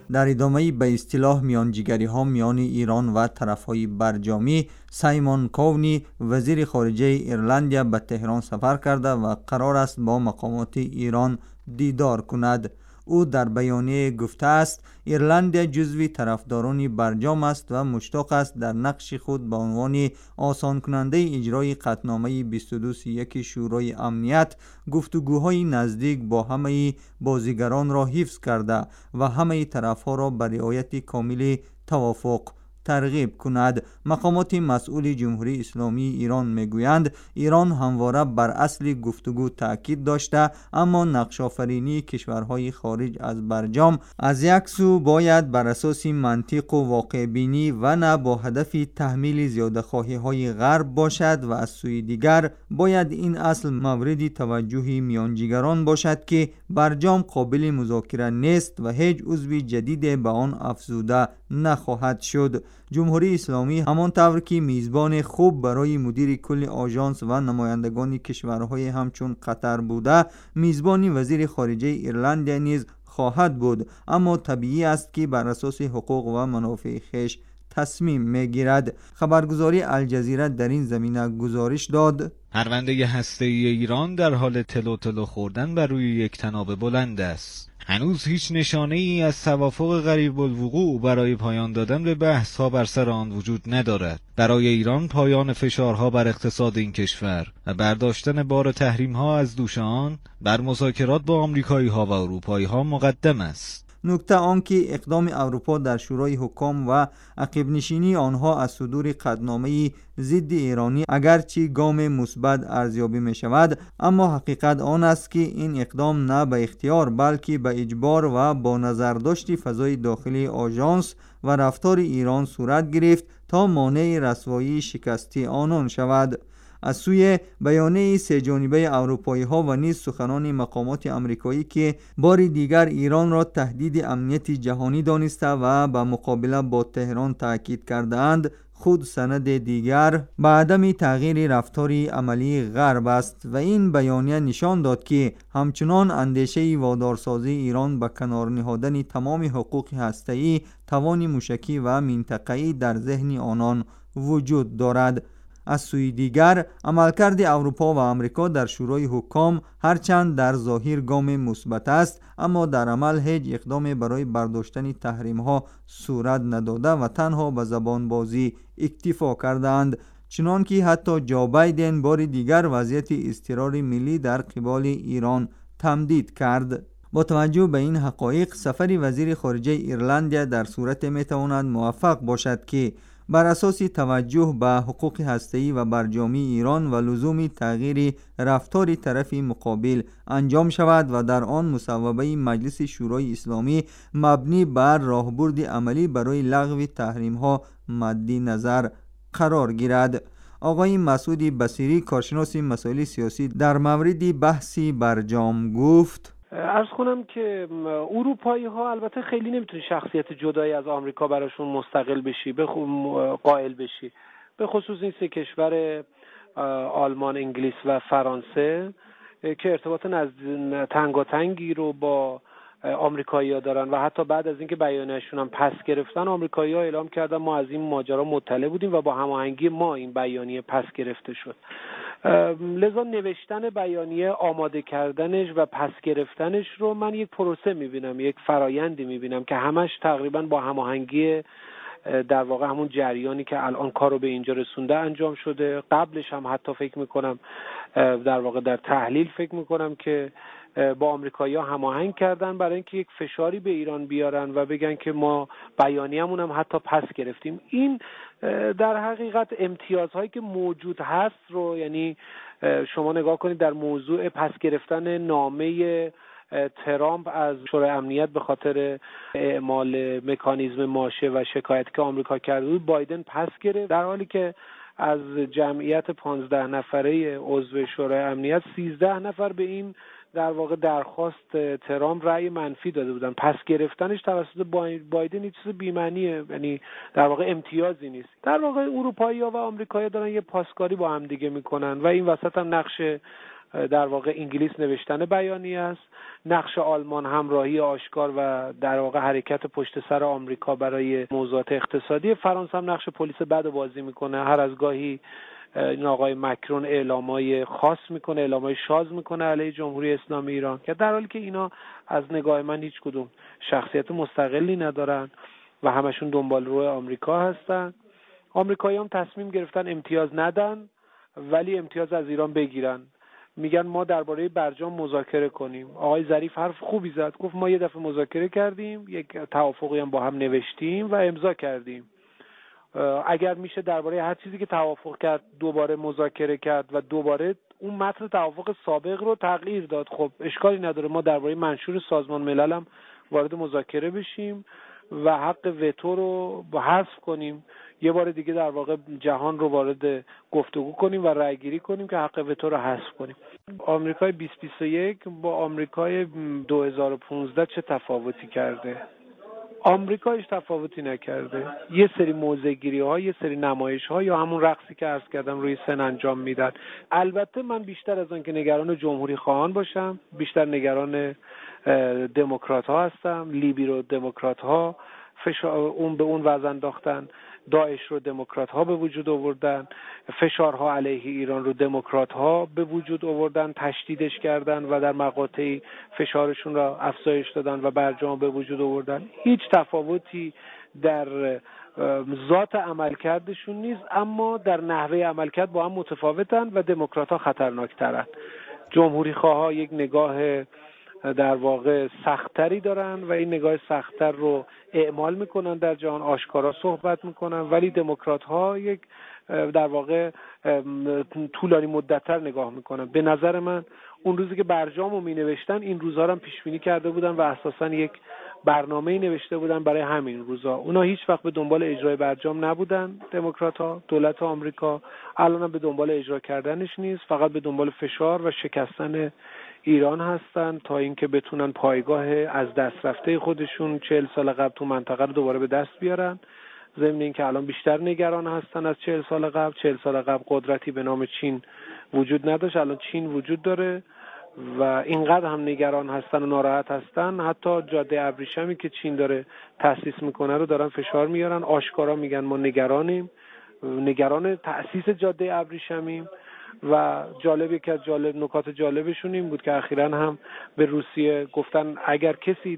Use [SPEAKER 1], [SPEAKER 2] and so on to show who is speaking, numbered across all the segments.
[SPEAKER 1] در ادامه به اصطلاح میانجیگری ها میان ایران و طرف های برجامی، سایمون کوونی وزیر خارجه ایرلندیا به تهران سفر کرده و قرار است با مقامات ایران دیدار کند. او در بیانیه گفته است ایرلندیا جزو طرفداران برجام است و مشتاق است در نقش خود به عنوان آسان کننده اجرای قطعنامه 2231 شورای امنیت گفتگوهای نزدیک با همه بازیگران را حفظ کرده و همه طرفها را به رعایت کامل توافق ترغیب کند. مقامات مسئول جمهوری اسلامی ایران میگویند ایران همواره بر اصل گفتگو تاکید داشته، اما نقش‌آفرینی کشورهای خارج از برجام از یک سو باید بر اساس منطق و واقع بینی و نه با هدف تحمیل زیاده‌خواهی‌های غرب باشد و از سوی دیگر باید این اصل مورد توجه میانجیگران باشد که برجام قابل مذاکره نیست و هیچ عضو جدید به آن افزوده نخواهد شد. جمهوری اسلامی همانطور که میزبان خوب برای مدیر کل آژانس و نمایندگان کشورهای همچون قطر بوده، میزبان وزیر خارجه ایرلندیا نیز خواهد بود، اما طبیعی است که بر اساس حقوق و منافع خویش تصمیم میگیرد. خبرگزاری الجزیره در این زمینه گزارش داد
[SPEAKER 2] پرونده هسته‌ای ایران در حال تلو تلو خوردن بر روی یک طناب بلند است. هنوز هیچ نشانه ای از توافق قریب الوقوع برای پایان دادن به بحث ها بر سر آن وجود ندارد. برای ایران پایان فشارها بر اقتصاد این کشور و برداشتن بار تحریم ها از دوش آن بر مذاکرات با آمریکایی ها و اروپایی ها مقدم است.
[SPEAKER 1] نکته آن که اقدام اروپا در شورای حکام و عقب نشینی آنها از صدور قطعنامه ضد ایرانی اگرچه گام مثبت ارزیابی می شود، اما حقیقت آن است که این اقدام نه به اختیار بلکه به اجبار و با نظرداشت فضای داخلی آژانس و رفتار ایران صورت گرفت تا مانع رسوایی شکستی آنان شود. از سوی بیانیه سه جانبه اروپایی ها و نیز سخنان مقامات امریکایی که بار دیگر ایران را تهدید امنیت جهانی دانسته و به مقابله با تهران تاکید کردند، خود سند دیگر به عدم تغییر رفتار عملی غرب است و این بیانیه نشان داد که همچنان اندیشه وادارسازی ایران به کنار نهادن تمام حقوق هسته‌ای، توان موشکی و منطقه‌ای در ذهن آنان وجود دارد. از سوی دیگر عملکرد اروپا و آمریکا در شورای حکام هرچند در ظاهر گام مثبت است، اما در عمل هیچ اقدامی برای برداشتن تحریم ها صورت نداده و تنها به زبان بازی اکتفا کردند، چنان که حتی جو بایدن بار دیگر وضعیت اضطرار ملی در قبال ایران تمدید کرد. با توجه به این حقایق سفر وزیر خارجه ایرلندیا در صورت میتواند موفق باشد که بر اساس توجه به حقوق هسته‌ای و برجامی ایران و لزوم تغییر رفتار طرف مقابل انجام شود و در آن مصوبه مجلس شورای اسلامی مبنی بر راهبرد عملی برای لغو تحریم‌ها مد نظر قرار گیرد. آقای مسعود بصیری کارشناس مسائل سیاسی در مورد بحث برجام گفت:
[SPEAKER 3] عرض کنم که اروپایی ها البته خیلی نمیتونی شخصیت جدایی از آمریکا براشون مستقل بشی، قائل بشی، به خصوص این سه کشور آلمان، انگلیس و فرانسه که ارتباط تنگاتنگی رو با آمریکایی‌ها دارن و حتی بعد از اینکه بیانیه‌شون هم پس گرفتن، آمریکایی‌ها اعلام کردن ما از این ماجرا مطلع بودیم و با هماهنگی ما این بیانیه پس گرفته شد. لذا نوشتن بیانیه، آماده کردنش و پس گرفتنش رو من یک پروسه میبینم، یک فرایندی میبینم که همش تقریبا با هماهنگی در واقع همون جریانی که الان کارو به اینجا رسونده انجام شده. قبلش هم حتی فکر میکنم در واقع در تحلیل فکر میکنم که با آمریکایی‌ها هماهنگ کردن برای اینکه یک فشاری به ایران بیارن و بگن که ما بیانیه‌مون هم حتی پس گرفتیم. این در حقیقت امتیازهایی که موجود هست رو، یعنی شما نگاه کنید در موضوع پس گرفتن نامه ترامپ از شورای امنیت به خاطر اعمال مکانیزم ماشه و شکایتی که آمریکا کرده بود، بایدن پس گرفت، در حالی که از جمعیت 15 نفره عضو شورای امنیت 13 نفر به این در واقع درخواست ترامپ رأی منفی داده بودن. پس گرفتنش توسط بایدن یک چیز بی‌معنیه، یعنی در واقع امتیازی نیست. در واقع اروپایی‌ها و آمریکایی‌ها دارن یه پاسکاری با هم دیگه میکنن و این وسط هم نقش در واقع انگلیس نوشتن بیانیه است، نقش آلمان همراهی آشکار و در واقع حرکت پشت سر آمریکا برای موضوعات اقتصادی، فرانسه هم نقش پلیس بد بازی میکنه، هر از گاهی این آقای مکرون اعلامای خاص میکنه، اعلامای شاذ میکنه علیه جمهوری اسلامی ایران، که در حالی که اینا از نگاه من هیچ کدوم شخصیت مستقلی ندارن و همشون دنبال روی آمریکا هستن. آمریکایی هم تصمیم گرفتن امتیاز ندن ولی امتیاز از ایران بگیرن. میگن ما درباره برجام مذاکره کنیم. آقای ظریف حرف خوبی زد، گفت ما یه دفعه مذاکره کردیم، یک توافقی هم با هم نوشتیم و امضا کردیم. اگر میشه درباره هر چیزی که توافق کرد دوباره مذاکره کرد و دوباره اون متن توافق سابق رو تغییر داد، خب اشکالی نداره، ما درباره منشور سازمان ملل هم وارد مذاکره بشیم و حق وتو رو حذف کنیم، یه بار دیگه در واقع جهان رو وارد گفتگو کنیم و رأی گیری کنیم که حق وتو رو حذف کنیم. آمریکای 2021 با آمریکای 2015 چه تفاوتی کرده؟ آمریکا هیچ تفاوتی نکرده. یه سری موضع‌گیری ها، یه سری نمایش ها یا همون رقصی که عرض کردم روی سن انجام میدن. البته من بیشتر از آن که نگران جمهوری خواهان باشم، بیشتر نگران دموکرات ها هستم. لیبرال دموکرات ها اون به اون وضع انداختن، داعش رو دموکرات ها به وجود آوردن، فشارها علیه ایران رو دموکرات ها به وجود آوردن، تشدیدش کردن و در مقاطعی فشارشون را افزایش دادن و برجام به وجود آوردن. هیچ تفاوتی در ذات عملکردشون نیست، اما در نحوه عملکرد با هم متفاوتن و دموکرات ها خطرناکترن. جمهوری خواها یک نگاه در واقع سختری دارن و این نگاه سخت‌تر رو اعمال میکنن، در جهان آشکارا صحبت میکنن، ولی دموکرات ها یک در واقع طولانی مدت‌تر نگاه میکنن. به نظر من اون روزی که برجامو مینوشتن این روزها رو هم پیش بینی کرده بودن و اساساً یک برنامه‌ای نوشته بودن برای همین روزا. اونا هیچ وقت به دنبال اجرای برجام نبودن. دموکرات‌ها، دولت آمریکا الان هم به دنبال اجرا کردنش نیست، فقط به دنبال فشار و شکستن ایران هستن تا اینکه بتونن پایگاه از دست رفته خودشون 40 سال قبل تو منطقه رو دوباره به دست بیارن. ضمن اینکه الان بیشتر نگران هستن از 40 سال قبل. 40 سال قبل قدرتی به نام چین وجود نداشت، الان چین وجود داره و اینقدر هم نگران هستن و ناراحت هستن، حتی جاده ابریشمی که چین داره تأسیس میکنه رو دارن فشار میارن، آشکارا میگن ما نگران تأسیس جاده ابریشمیم. و جالب که از نکات جالبشون این بود که اخیراً هم به روسیه گفتن اگر کسی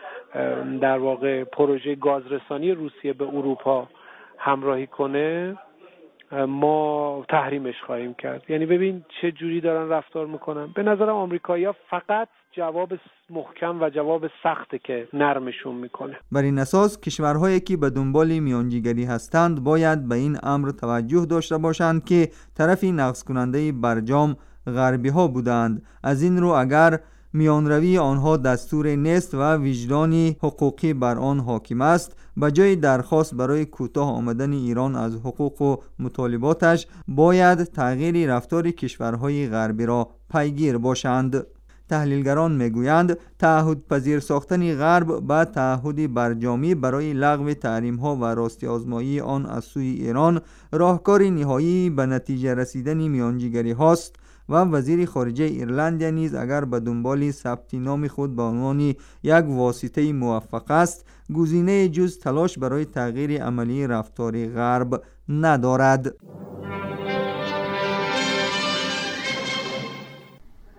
[SPEAKER 3] در واقع پروژه گازرسانی روسیه به اروپا همراهی کنه ما تحریمش خواهیم کرد. یعنی ببین چه جوری دارن رفتار میکنن. به نظرم آمریکایی‌ها فقط جواب محکم و جواب سخته که نرمشون میکنه.
[SPEAKER 1] بر این اساس کشورهایی که به دنبال میانجیگری هستند باید به این امر توجه داشته باشند که طرفی نقض کننده برجام غربی ها بودند. از این رو اگر میانروی آنها دستور نیست و وجدانی حقوقی بر آن حاکم است، به جای درخواست برای کوتاه آمدن ایران از حقوق و مطالباتش باید تغییر رفتار کشورهای غربی را پیگیر باشند. تحلیلگران میگویند تعهد پذیر ساختن غرب با تعهد برجامی برای لغو تحریم‌ها و راستی آزمایی آن از سوی ایران راهکار نهایی به نتیجه رسیدن میانجیگری هاست و وزیر خارجه ایرلندیا نیز اگر به دنبال ثبت نام خود به عنوان یک واسطه موفق است، گزینه جز تلاش برای تغییر عملی رفتار غرب ندارد.